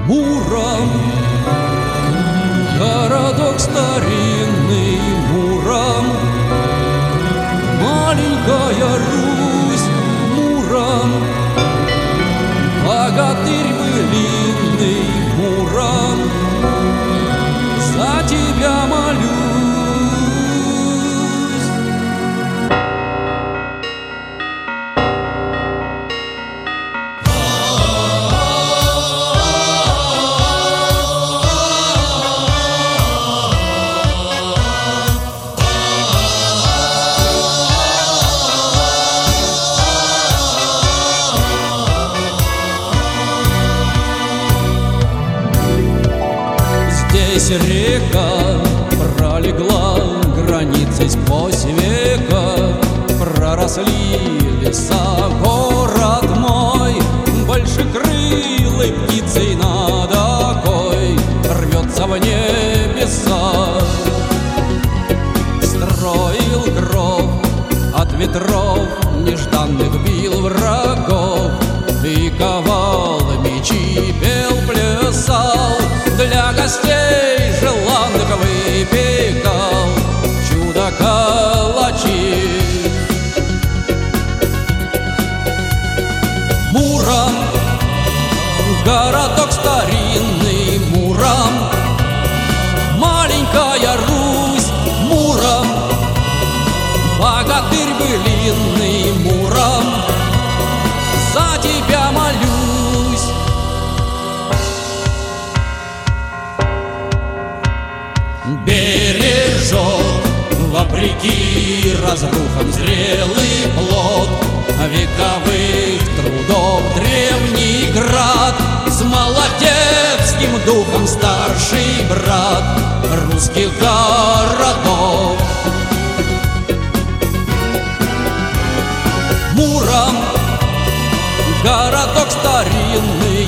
Муром, городок старинный, Муром, маленькая Русь, Муром, богатырь былинный, Муром, за тебя молюсь. Здесь река пролегла границей сквозь века, проросли леса, город мой, большекрылой птицей над окой рвется в небеса. Строил гроб от ветров, нежданных бил врагов, и ковал мечи, пел, плясал, для гостей желанных выпекал чудо-калачи. Муром, городок старинный, Муром, маленькая Русь, Муром, богатырь былинный, Муром, за тебя молюсь. Бережет, вопреки разрухам, зрелый плод вековых трудов древний град, с молодецким духом старший брат русских городов. Муром, городок старинный,